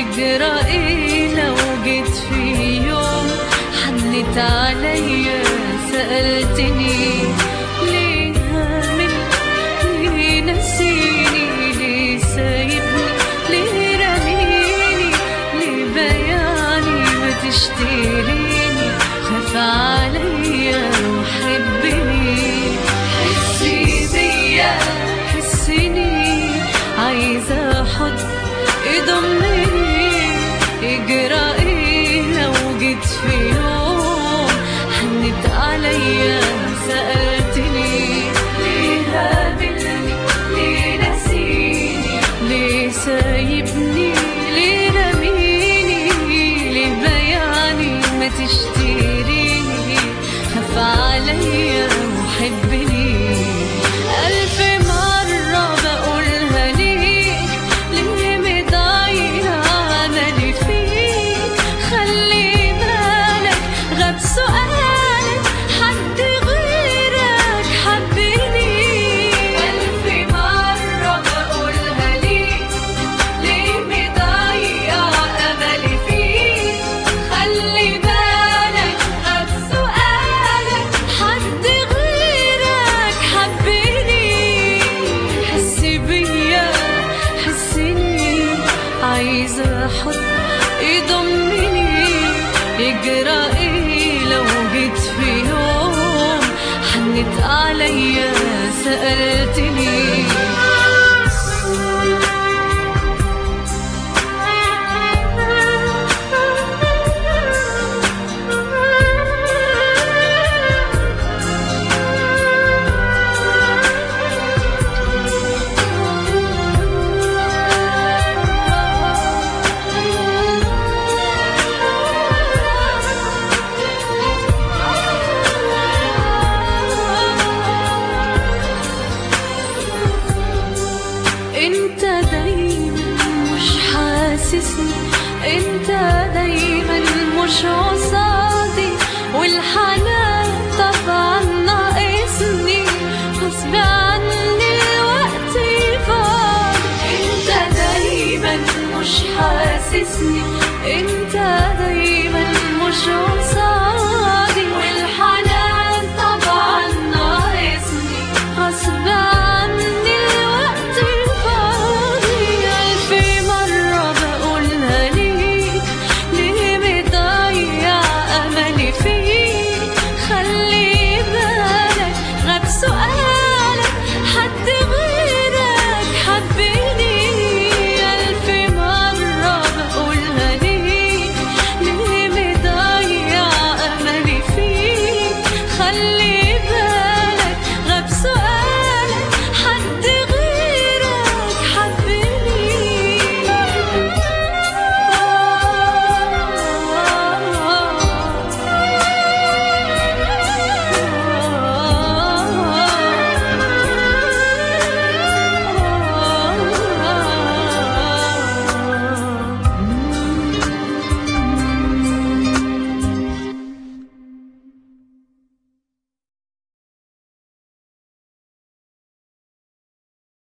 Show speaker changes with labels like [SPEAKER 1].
[SPEAKER 1] يجرى ايه لو جيت في يوم حنت عليا سألتني ليه هامل، ليه نسيني، ليه سايبني، ليه رميني، ليه بايعني ما تشتريني، خاف عليا وحبني. حسي بيا حسيني، عايزة حضن يضمني. يجرى ايه لو جيت في يوم حنت عليا سألتني ليه هاملني، ليه نسيني، ليه سايبني، ليه رميني، ليه بايعني ما تشتريني، خاف عليا وحبني. ألف مرة بقولها ليك، ليه مضيع أملي فيك، خلي بالك غاب سؤالك حد غيرك حبني. ألف مرة بقولها ليك، ليه مضيع أملي فيك، خلي بالك غاب سؤالك حد غيرك حبني. حسي بيا حسيني، عايزة حضن يضمني. يجرى ايه لو جيت في يوم حنت عليا سألتني. انت دايما مش حاسسني، انت دايما مش قصادي، والحنان طبعا ناقصني، غصب عني الوقت فاضي. انت دايما مش حاسسني، انت دايما مش قصادي،